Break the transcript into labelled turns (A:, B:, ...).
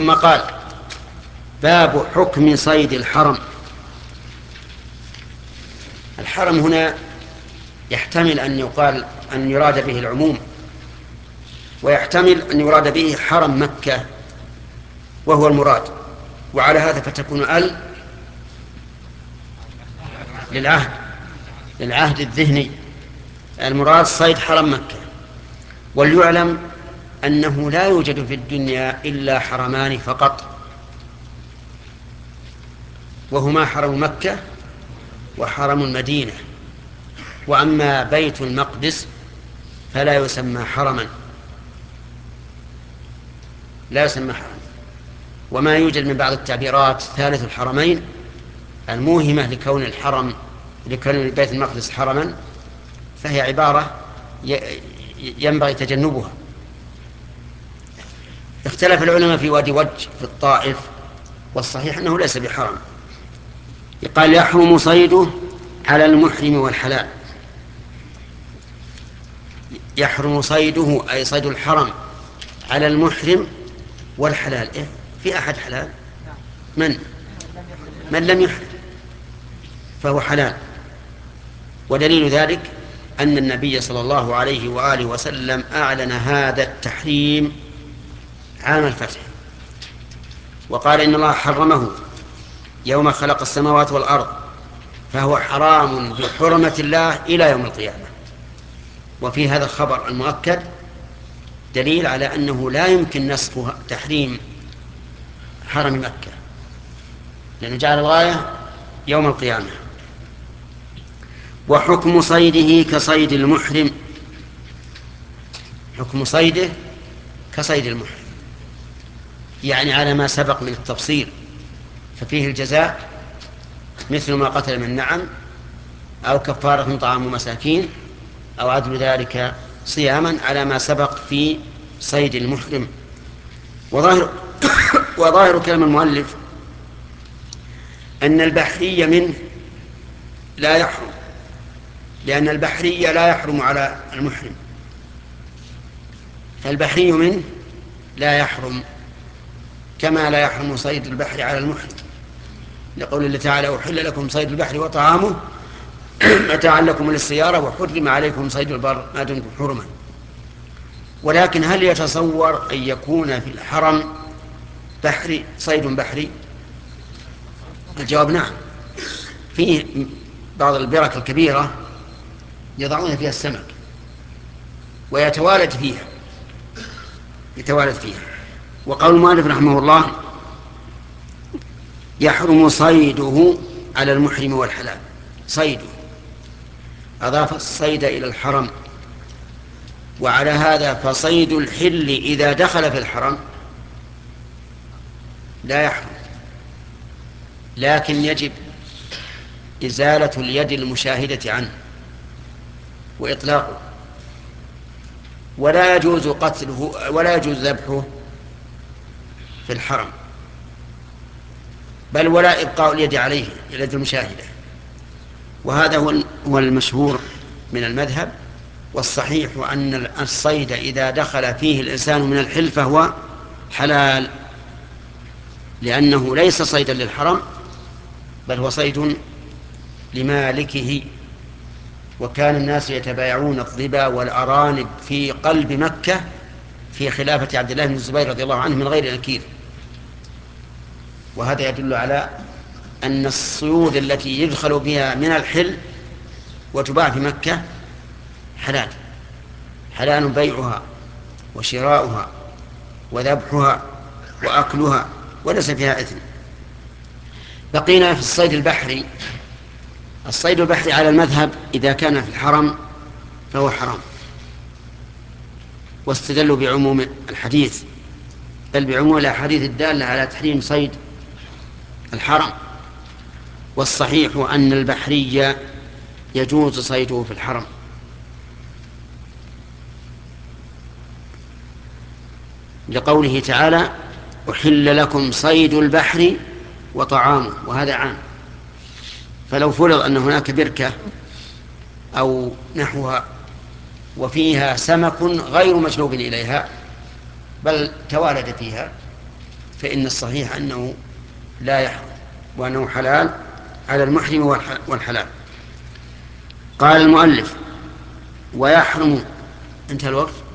A: ثم قال: باب حكم صيد الحرم. الحرم هنا يحتمل أن يقال أن يراد به العموم، ويحتمل أن يراد به حرم مكة وهو المراد، وعلى هذا فتكون للعهد الذهني، المراد صيد حرم مكة. وليعلم أنه لا يوجد في الدنيا إلا حرمان فقط، وهما حرم مكة وحرم المدينة. وأما بيت المقدس فلا يسمى حرما، لا يسمى حرما. وما يوجد من بعض التعبيرات ثالث الحرمين الموهمة لكون بيت المقدس حرما، فهي عبارة ينبغي تجنبها. اختلف العلماء في وادي وج في الطائف، والصحيح أنه ليس بحرم. قال: يحرم صيده على المحرم والحلال. يحرم صيده أي صيد الحرم على المحرم والحلال. في أحد حلال؟ من لم يحرم فهو حلال. ودليل ذلك أن النبي صلى الله عليه وآله وسلم أعلن هذا التحريم عام الفتح، وقال: إن الله حرمه يوم خلق السماوات والأرض، فهو حرام بحرمة الله إلى يوم القيامة. وفي هذا الخبر المؤكد دليل على أنه لا يمكن نسخ تحريم حرم مكة، لأنه جعل الغاية يوم القيامة. وحكم صيده كصيد المحرم، حكم صيده كصيد المحرم، يعني على ما سبق من التفصيل، ففيه الجزاء مثل ما قتل من نعم، أو كفارة طعام مساكين، أو عدل ذلك صياما، على ما سبق في صيد المحرم. وظاهر كلام المؤلف أن البحري منه لا يحرم، لأن البحري لا يحرم على المحرم، فالبحري منه لا يحرم كما لا يحرم صيد البحر على المحرم، لقول الله تعالى: أحل لكم صيد البحر وطعامه متاعا لكم للسيارة، وحرم عليكم صيد البر ما دمتم حرما. ولكن هل يتصور أن يكون في الحرم صيد بحري؟ الجواب نعم. فيه بعض البرك الكبيرة يضعون فيها السمك ويتوالد فيها. وقول المؤلف رحمه الله: يحرم صيده على المحرم والحلال. صيده، أضاف الصيد إلى الحرم، وعلى هذا فصيد الحل إذا دخل في الحرم لا يحرم، لكن يجب إزالة اليد المشاهدة عنه وإطلاقه، ولا يجوز قتله ولا يجوز ذبحه في الحرم، بل ولا إبقاء اليد عليه، اليد المشاهدة. وهذا هو المشهور من المذهب. والصحيح أن الصيد إذا دخل فيه الإنسان من الحل فهو حلال، لأنه ليس صيدا للحرم، بل هو صيد لمالكه. وكان الناس يتبايعون الظبا والأرانب في قلب مكة في خلافة عبد الله بن الزبير رضي الله عنه من غير نكير. وهذا يدل على أن الصيود التي يدخل بها من الحل وتباع في مكة حلال بيعها وشراؤها وذبحها وأكلها، وليس فيها إثم. بقينا في الصيد البحري. الصيد البحري على المذهب إذا كان في الحرم فهو حرام، واستدلوا بعموم الحديث، بل بعموم الأحاديث الدالة على تحريم صيد الحرم. والصحيح أن البحري يجوز صيده في الحرم، لقوله تعالى: أحل لكم صيد البحر وطعامه، وهذا عام. فلو فرض أن هناك بركة أو نحوها وفيها سمك غير مجلوب إليها بل توالد فيها، فإن الصحيح أنه لا يحرم، وأنه حلال على المحرم والحلال. قال المؤلف: ويحرم. انتهى الوقت.